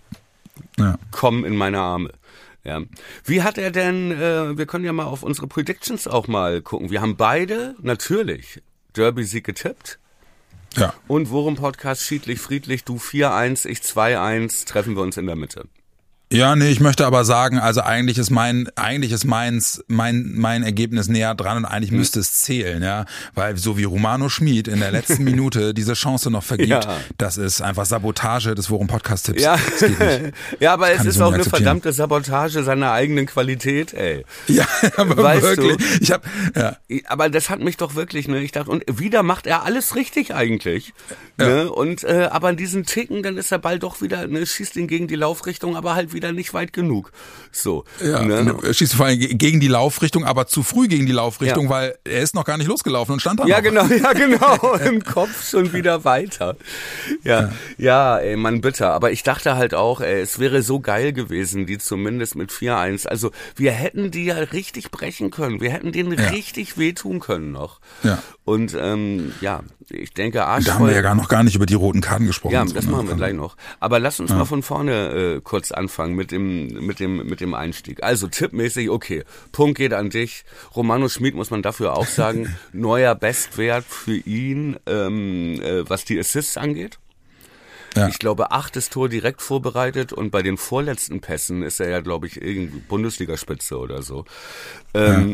S3: Ja. Komm in meine Arme. Ja. Wie hat er denn, äh, wir können ja mal auf unsere Predictions auch mal gucken. Wir haben beide natürlich Derby-Sieg getippt.
S2: Ja.
S3: Und Worum Podcast schiedlich, friedlich, du vier eins, ich zwei eins, treffen wir uns in der Mitte.
S2: Ja, nee, ich möchte aber sagen, also eigentlich ist mein, eigentlich ist meins, mein, mein Ergebnis näher dran und eigentlich hm. müsste es zählen, ja, weil so wie Romano Schmid in der letzten Minute diese Chance noch vergibt, ja. das ist einfach Sabotage des Worum Podcast Tipps.
S3: Ja,
S2: das geht nicht.
S3: ja, aber es ist so auch eine verdammte Sabotage seiner eigenen Qualität, ey.
S2: Ja, aber weißt wirklich. Du? Ich hab, ja.
S3: Aber das hat mich doch wirklich, ne, ich dachte, und wieder macht er alles richtig eigentlich, ja. ne, und, äh, aber in diesen Ticken, dann ist der Ball doch wieder, ne, schießt ihn gegen die Laufrichtung, aber halt wieder wieder nicht weit genug. So.
S2: Ja,
S3: ne?
S2: Schießt vor allem gegen die Laufrichtung, aber zu früh gegen die Laufrichtung,
S3: Ja.
S2: weil er ist noch gar nicht losgelaufen und stand da
S3: Ja,
S2: noch.
S3: genau, ja, genau. Im Kopf schon wieder weiter. Ja, ja, ja, ey, Mann, bitter. Aber ich dachte halt auch, ey, es wäre so geil gewesen, die zumindest mit vier eins. Also, wir hätten die ja richtig brechen können. Wir hätten denen
S2: Ja.
S3: richtig wehtun können noch.
S2: Ja.
S3: Und, ähm, ja, ich denke,
S2: Da haben wir
S3: arschvoll.
S2: ja gar noch gar nicht über die roten Karten gesprochen.
S3: Ja,
S2: und so,
S3: das
S2: ne?
S3: machen wir gleich noch. Aber lass uns mal von vorne äh, kurz anfangen mit dem mit dem mit dem Einstieg. Also tippmäßig, okay, Punkt geht an dich. Romano Schmid muss man dafür auch sagen, neuer Bestwert für ihn, ähm, äh, was die Assists angeht.
S2: Ja.
S3: Ich glaube, achtes Tor direkt vorbereitet und bei den vorletzten Pässen ist er ja, glaube ich, irgendwie Bundesligaspitze oder so. Ähm,
S2: Ja.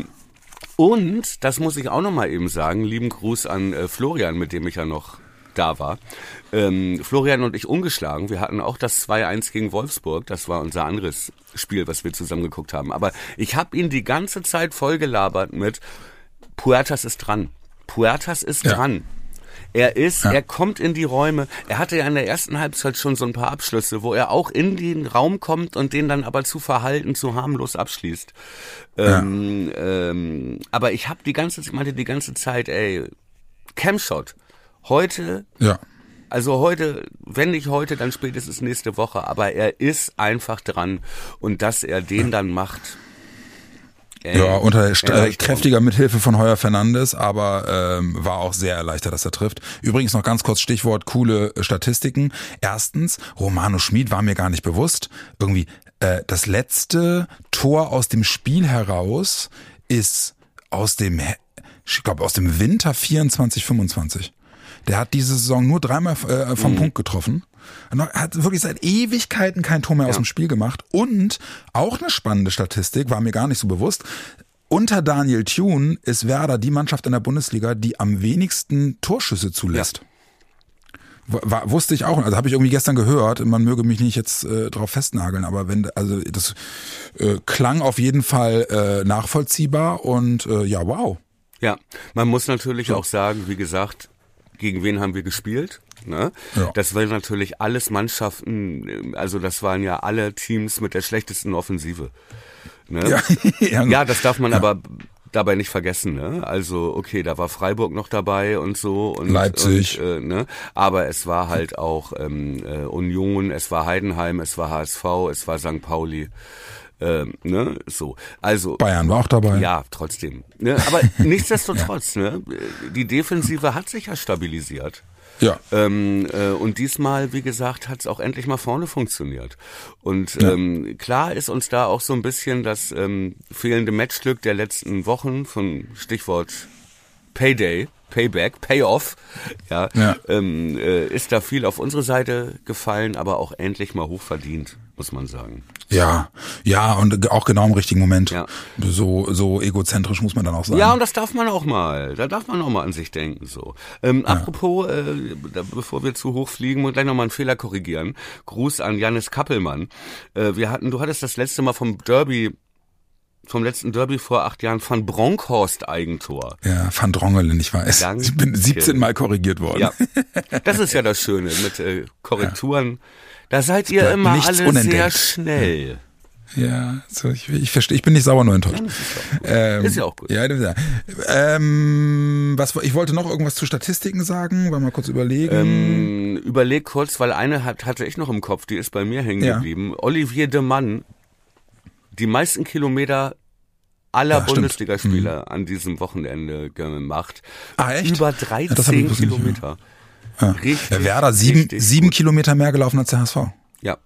S3: Und, das muss ich auch nochmal eben sagen, lieben Gruß an äh, Florian, mit dem ich ja noch da war. Ähm, Florian und ich ungeschlagen. Wir hatten auch das zwei eins gegen Wolfsburg. Das war unser anderes Spiel, was wir zusammen geguckt haben. Aber ich habe ihn die ganze Zeit vollgelabert mit Puertas ist dran. Puertas ist
S2: Ja.
S3: dran. Er ist,
S2: Ja.
S3: er kommt in die Räume. Er hatte ja in der ersten Halbzeit schon so ein paar Abschlüsse, wo er auch in den Raum kommt und den dann aber zu verhalten, zu harmlos abschließt.
S2: Ja.
S3: Ähm, ähm, aber ich habe die ganze, ich meinte die ganze Zeit, ey, Camshot. Heute,
S2: Ja.
S3: also heute, wenn nicht heute, dann spätestens nächste Woche. Aber er ist einfach dran und dass er den dann macht. Ey,
S2: Ja, unter st- äh,
S3: Erleichterung.
S2: kräftiger Mithilfe von Heuer Fernandes, aber ähm, war auch sehr erleichtert, dass er trifft. Übrigens noch ganz kurz Stichwort coole äh, Statistiken. Erstens, Romano Schmid war mir gar nicht bewusst. Irgendwie äh, das letzte Tor aus dem Spiel heraus ist aus dem, ich glaube aus dem Winter vierundzwanzig fünfundzwanzig. Der hat diese Saison nur dreimal äh, vom
S3: Mhm.
S2: Punkt getroffen. Er hat wirklich seit Ewigkeiten kein Tor mehr aus
S3: Ja.
S2: dem Spiel gemacht. Und auch eine spannende Statistik, war mir gar nicht so bewusst. Unter Daniel Thune ist Werder die Mannschaft in der Bundesliga, die am wenigsten Torschüsse zulässt. W- War, wusste ich auch, also habe ich irgendwie gestern gehört, man möge mich nicht jetzt äh, drauf festnageln, aber wenn, also das äh, klang auf jeden Fall äh, nachvollziehbar und äh, ja, wow.
S3: Ja, man muss natürlich auch sagen, wie gesagt, gegen wen haben wir gespielt? Ne?
S2: Ja.
S3: Das waren natürlich alles Mannschaften, also das waren ja alle Teams mit der schlechtesten Offensive. Ne?
S2: Ja, ja,
S3: Ja, das darf man aber dabei nicht vergessen. Ne? Also okay, da war Freiburg noch dabei und so. Und,
S2: Leipzig.
S3: Und, äh, ne? Aber es war halt auch ähm, äh, Union, es war Heidenheim, es war H S V, es war Sankt Pauli. Ähm, ne? So, also
S2: Bayern war auch dabei.
S3: ja, trotzdem. Ne? Aber nichtsdestotrotz, ne? Die Defensive hat sich ja stabilisiert.
S2: Ja.
S3: Ähm, äh, und diesmal, wie gesagt, hat es auch endlich mal vorne funktioniert. Und ähm, klar ist uns da auch so ein bisschen das ähm, fehlende Matchglück der letzten Wochen von Stichwort Payday, Payback, Payoff, ja,
S2: Ja.
S3: Ähm, äh, ist da viel auf unsere Seite gefallen, aber auch endlich mal hoch verdient, muss man sagen.
S2: Ja, ja, und auch genau im richtigen Moment.
S3: Ja.
S2: So, so egozentrisch muss man dann auch sein.
S3: Ja, und das darf man auch mal. Da darf man auch mal an sich denken. So. Ähm, Apropos, äh, da, bevor wir zu hoch fliegen, muss ich gleich nochmal einen Fehler korrigieren. Gruß an Jannis Kappelmann. Äh, wir hatten, du hattest das letzte Mal vom Derby, vom letzten Derby vor acht Jahren Van Bronckhorst Eigentor.
S2: Ja, Van Drongelen, ich weiß.
S3: Danke.
S2: Ich bin siebzehn Mal korrigiert worden.
S3: Ja, das ist ja das Schöne mit äh, Korrekturen. Da seid ihr
S2: bleibt
S3: immer
S2: nichts
S3: alle sehr
S2: unentdeckt.
S3: schnell.
S2: Ja, so, ich, ich verstehe, ich bin nicht sauer, nur enttäuscht. Ähm,
S3: Ist ja auch gut.
S2: Ja, das ist ja. Ähm, was, ich wollte noch irgendwas zu Statistiken sagen, wollen wir mal kurz überlegen.
S3: Ähm, überleg kurz, weil eine hat, hatte ich noch im Kopf, die ist bei mir hängen
S2: Ja.
S3: geblieben. Olivier de Mann, die meisten Kilometer aller
S2: Ja, stimmt.
S3: Bundesligaspieler an diesem Wochenende gemacht.
S2: Ah, echt?
S3: Über
S2: Ja, das hab ich
S3: dreizehn
S2: bewusst nicht,
S3: Kilometer.
S2: ja.
S3: Richtig,
S2: Ja, Werder sieben,
S3: richtig
S2: sieben
S3: gut.
S2: Kilometer mehr gelaufen als der H S V.
S3: Ja.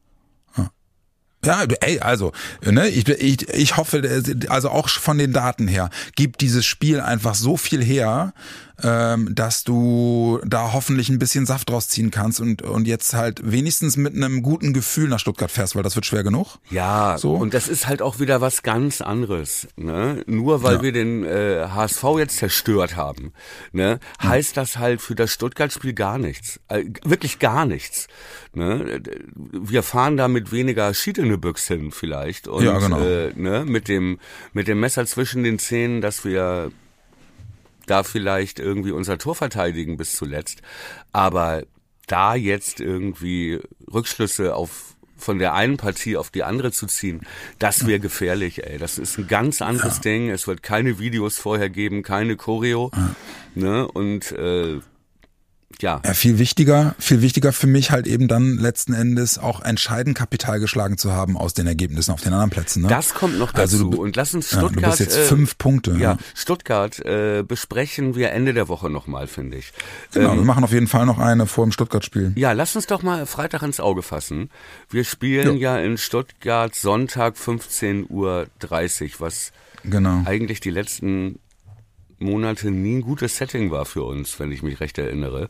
S2: Ja, ey, also, ne, ich, ich, ich hoffe, also auch von den Daten her, gibt dieses Spiel einfach so viel her, ähm, dass du da hoffentlich ein bisschen Saft draus ziehen kannst und, und jetzt halt wenigstens mit einem guten Gefühl nach Stuttgart fährst, weil das wird schwer genug.
S3: Ja,
S2: So.
S3: und das ist halt auch wieder was ganz anderes. Ne? Nur weil
S2: Ja.
S3: wir den äh, H S V jetzt zerstört haben, ne, heißt das halt für das Stuttgart-Spiel gar nichts. Äh, wirklich gar nichts. Ne? Wir fahren da mit weniger Schied in die Büchse hin vielleicht. Und
S2: Ja, genau.
S3: äh, ne, mit dem mit dem Messer zwischen den Zähnen, dass wir da vielleicht irgendwie unser Tor verteidigen bis zuletzt. Aber da jetzt irgendwie Rückschlüsse auf von der einen Partie auf die andere zu ziehen, das wäre gefährlich, ey. Das ist ein ganz anderes ja. Ding. Es wird keine Videos vorher geben, keine Choreo. Ja. Ne? Und äh, ja.
S2: ja. Viel wichtiger, viel wichtiger für mich halt eben dann letzten Endes auch entscheidend Kapital geschlagen zu haben aus den Ergebnissen auf den anderen Plätzen. Ne?
S3: Das kommt noch dazu. Also du, und lass uns Stuttgart. Ja, du bist
S2: jetzt fünf äh, Punkte.
S3: Ja, ja. Stuttgart äh, besprechen wir Ende der Woche nochmal, finde ich.
S2: Genau,
S3: ähm,
S2: wir machen auf jeden Fall noch eine vor dem Stuttgart-Spiel.
S3: Ja, lass uns doch mal Freitag ins Auge fassen. Wir spielen ja, ja in Stuttgart Sonntag fünfzehn Uhr dreißig, was genau. eigentlich die letzten Monate nie ein gutes Setting war für uns, wenn ich mich recht erinnere.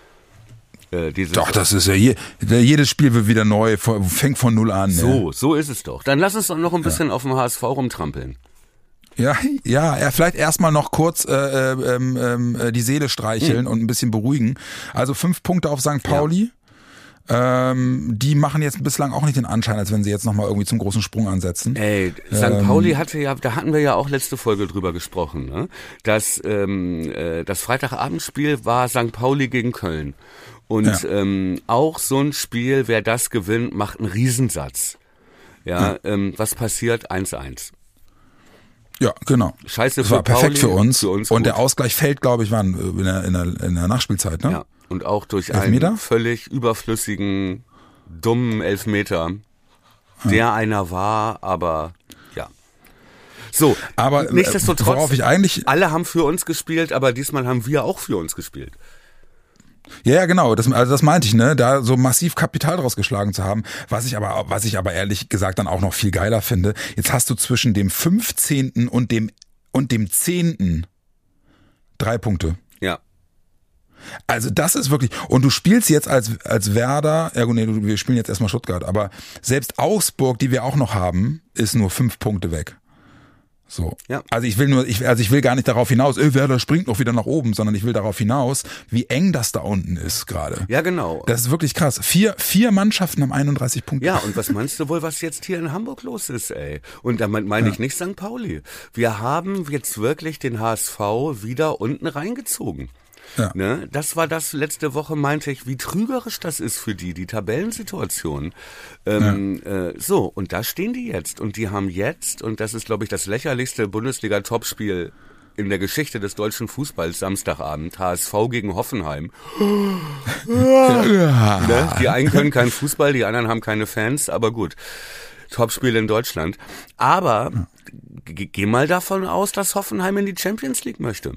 S3: Äh,
S2: doch, das ist ja je, jedes Spiel wird wieder neu, fängt von null an.
S3: So,
S2: ja.
S3: so ist es doch. Dann lass uns doch noch ein bisschen ja. auf dem H S V rumtrampeln.
S2: Ja, ja, ja, vielleicht erstmal noch kurz äh, äh, äh, die Seele streicheln hm. und ein bisschen beruhigen. Also fünf Punkte auf Sankt Pauli. Ja. Ähm, die machen jetzt bislang auch nicht den Anschein, als wenn sie jetzt nochmal irgendwie zum großen Sprung ansetzen.
S3: Ey, Sankt Ähm, Pauli hatte ja, da hatten wir ja auch letzte Folge drüber gesprochen, ne? Das, ähm, äh, das Freitagabendspiel war Sankt Pauli gegen Köln. Und ja. ähm, auch so ein Spiel, wer das gewinnt, macht einen Riesensatz. Ja, ja. Ähm, was passiert? eins eins.
S2: Ja, genau.
S3: Scheiße
S2: das
S3: für
S2: war perfekt
S3: Pauli,
S2: für uns.
S3: Für uns
S2: und
S3: gut.
S2: Der Ausgleich fällt, glaube ich, waren in der, in, der, in der Nachspielzeit, ne?
S3: Ja. Und auch durch
S2: Elfmeter?
S3: einen völlig überflüssigen, dummen Elfmeter, der ja. einer war, aber ja. So,
S2: aber
S3: nichtsdestotrotz,
S2: worauf ich eigentlich
S3: alle haben für uns gespielt, aber diesmal haben wir auch für uns gespielt.
S2: Ja, ja, genau. Das, also das meinte ich, ne, da so massiv Kapital draus geschlagen zu haben. Was ich aber, was ich aber ehrlich gesagt dann auch noch viel geiler finde. Jetzt hast du zwischen dem fünfzehnten und dem und dem zehnten drei Punkte.
S3: Ja.
S2: Also das ist wirklich, und du spielst jetzt als als Werder, ja gut, nee, wir spielen jetzt erstmal Stuttgart, aber selbst Augsburg, die wir auch noch haben, ist nur fünf Punkte weg. So.
S3: Ja.
S2: Also ich will nur, ich, also ich will gar nicht darauf hinaus, öh, Werder springt noch wieder nach oben, sondern ich will darauf hinaus, wie eng das da unten ist gerade.
S3: Ja, genau.
S2: Das ist wirklich krass. Vier, vier Mannschaften haben einunddreißig Punkte.
S3: Ja, und was meinst du wohl, was jetzt hier in Hamburg los ist, ey? Und damit meine ja. ich nicht Sankt Pauli. Wir haben jetzt wirklich den H S V wieder unten reingezogen.
S2: Ja.
S3: Ne? Das war das letzte Woche, meinte ich, wie trügerisch das ist für die, die Tabellensituation. Ähm, ja. äh, so, und da stehen die jetzt. Und die haben jetzt, und das ist, glaube ich, das lächerlichste Bundesliga-Topspiel in der Geschichte des deutschen Fußballs, Samstagabend, H S V gegen Hoffenheim.
S2: Ja.
S3: Ne? Die einen können keinen Fußball, die anderen haben keine Fans, aber gut. Topspiel in Deutschland. Aber g- geh mal davon aus, dass Hoffenheim in die Champions League möchte.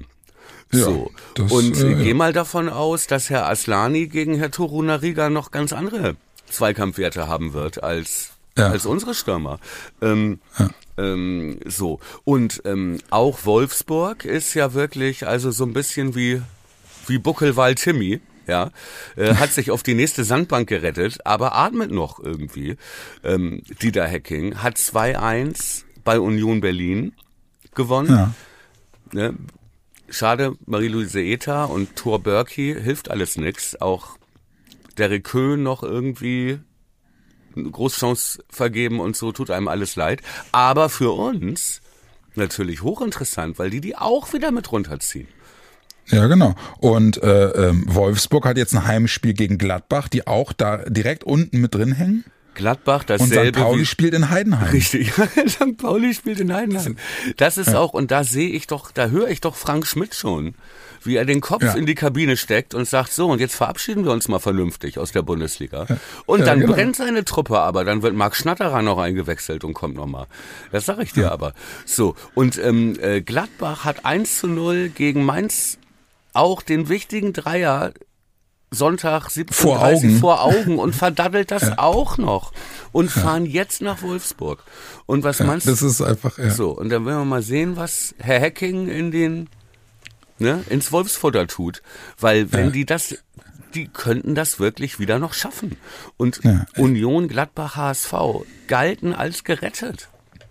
S3: So. Ja, das, und äh, geh ja. mal davon aus, dass Herr Aslani gegen Herr Torunariga noch ganz andere Zweikampfwerte haben wird als ja. als unsere Stürmer. Ähm, ja. ähm, so. Und ähm, auch Wolfsburg ist ja wirklich also so ein bisschen wie wie Buckelwald Timmy. Ja, äh, hat sich auf die nächste Sandbank gerettet, aber atmet noch irgendwie. Ähm, Dieter Hecking hat zwei eins bei Union Berlin gewonnen. Ja. Ne? Schade, Marie-Louise Eta und Thor Börki hilft alles nix. Auch Derek Köhn noch irgendwie eine Großchance vergeben und so, tut einem alles leid. Aber für uns natürlich hochinteressant, weil die die auch wieder mit runterziehen.
S2: Ja, genau. Und äh, ähm, Wolfsburg hat jetzt ein Heimspiel gegen Gladbach, die auch da direkt unten mit drin hängen.
S3: Gladbach, dasselbe.
S2: Und Sankt Pauli
S3: wie,
S2: spielt in Heidenheim.
S3: Richtig, Sankt Pauli spielt in Heidenheim. Das ist ja. auch, und da sehe ich doch, da höre ich doch Frank Schmidt schon, wie er den Kopf ja. in die Kabine steckt und sagt, so, und jetzt verabschieden wir uns mal vernünftig aus der Bundesliga. Ja. Und ja, dann genau. brennt seine Truppe aber, dann wird Marc Schnatterer noch eingewechselt und kommt nochmal. Das sag ich dir ja. aber. So, und ähm, äh, Gladbach hat eins zu null gegen Mainz auch den wichtigen Dreier Sonntag siebzehn Uhr dreißig vor Augen und verdaddelt das ja. auch noch und ja. fahren jetzt nach Wolfsburg. Und was
S2: ja,
S3: meinst du?
S2: Das ist einfach, ja.
S3: So, und dann werden wir mal sehen, was Herr Hecking in den, ne, ins Wolfsfutter tut. Weil wenn ja. die das, die könnten das wirklich wieder noch schaffen. Und ja. Union, Gladbach, H S V galten als gerettet.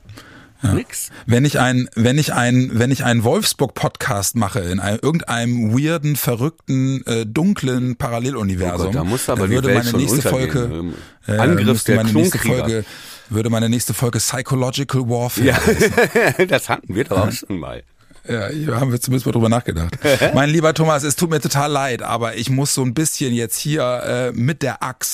S2: Ja.
S3: Nix.
S2: Wenn ich ein, wenn ich ein, wenn ich einen Wolfsburg-Podcast mache in einem, irgendeinem weirden, verrückten, äh, dunklen Paralleluniversum,
S3: oh Gott, da muss aber
S2: würde
S3: die Welt
S2: meine
S3: schon
S2: nächste
S3: untergehen.
S2: Folge,
S3: äh, Angriff der
S2: meine nächste
S3: Klonkrieger.
S2: Folge, würde meine nächste Folge Psychological Warfare.
S3: Ja, das hatten wir doch auch schon mal.
S2: Ja, hier haben wir zumindest mal drüber nachgedacht. Mein lieber Thomas, es tut mir total leid, aber ich muss so ein bisschen jetzt hier äh, mit der Axt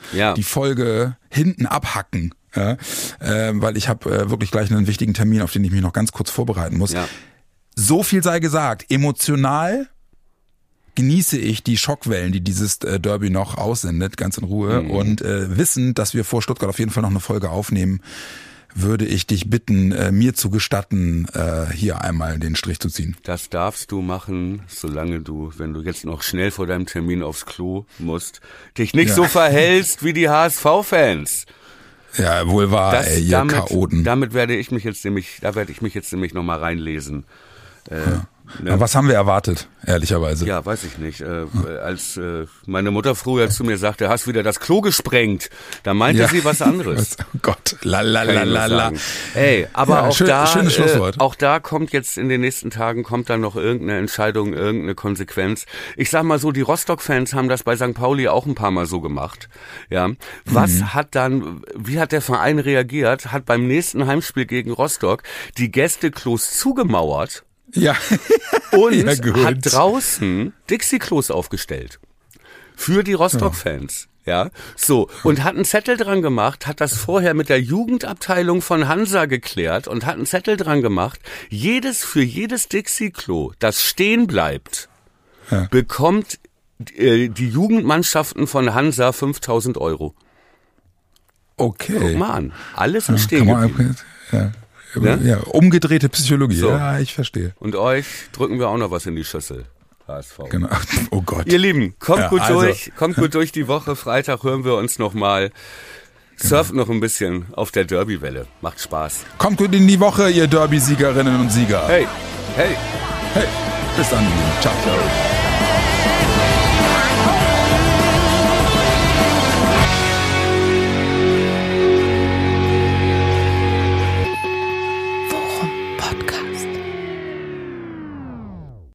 S3: ja.
S2: die Folge hinten abhacken. Ja, äh, weil ich habe äh, wirklich gleich einen wichtigen Termin, auf den ich mich noch ganz kurz vorbereiten muss.
S3: Ja.
S2: So viel sei gesagt, emotional genieße ich die Schockwellen, die dieses äh, Derby noch aussendet, ganz in Ruhe. Mhm. Und äh, wissend, dass wir vor Stuttgart auf jeden Fall noch eine Folge aufnehmen, würde ich dich bitten, äh, mir zu gestatten, äh, hier einmal den Strich zu ziehen.
S3: Das darfst du machen, solange du, wenn du jetzt noch schnell vor deinem Termin aufs Klo musst, dich nicht ja. so verhältst wie die H S V-Fans.
S2: Ja, wohl wahr,
S3: das,
S2: ey, ihr
S3: damit,
S2: Chaoten.
S3: Damit werde ich mich jetzt nämlich, da werde ich mich jetzt nämlich nochmal reinlesen. Äh,
S2: ja. Ne? Was haben wir erwartet, ehrlicherweise?
S3: Ja, weiß ich nicht. Äh, hm. Als äh, meine Mutter früher zu mir sagte, hast wieder das Klo gesprengt, da meinte ja. sie was anderes.
S2: Oh Gott, la la la la la.
S3: Ey, aber
S2: ja,
S3: auch
S2: schön,
S3: da,
S2: schönes Schlusswort.
S3: Äh, auch da kommt jetzt in den nächsten Tagen kommt dann noch irgendeine Entscheidung, irgendeine Konsequenz. Ich sag mal so, die Rostock-Fans haben das bei Sankt Pauli auch ein paar Mal so gemacht. Ja, was mhm. hat dann, wie hat der Verein reagiert? Hat beim nächsten Heimspiel gegen Rostock die Gästeklos zugemauert.
S2: Ja.
S3: Und
S2: ja,
S3: hat draußen Dixie-Klos aufgestellt. Für die Rostock-Fans. Ja. So. Und hat einen Zettel dran gemacht, hat das vorher mit der Jugendabteilung von Hansa geklärt und hat einen Zettel dran gemacht. Jedes, für jedes Dixie-Klo, das stehen bleibt, ja. bekommt äh, die Jugendmannschaften von Hansa fünftausend Euro.
S2: Okay.
S3: Guck mal an. Alles ist
S2: ja,
S3: stehen geblieben.
S2: Ja. Ja? ja, umgedrehte Psychologie. So. Ja, ich verstehe.
S3: Und euch drücken wir auch noch was in die Schüssel. H S V.
S2: Genau. Oh Gott.
S3: Ihr Lieben, kommt
S2: ja,
S3: gut
S2: also.
S3: durch, kommt gut durch die Woche. Freitag hören wir uns nochmal. Surft genau. noch ein bisschen auf der Derby-Welle. Macht Spaß.
S2: Kommt gut in die Woche, ihr Derby-Siegerinnen und Sieger.
S3: Hey, hey.
S2: Hey, bis dann. Ciao, ciao.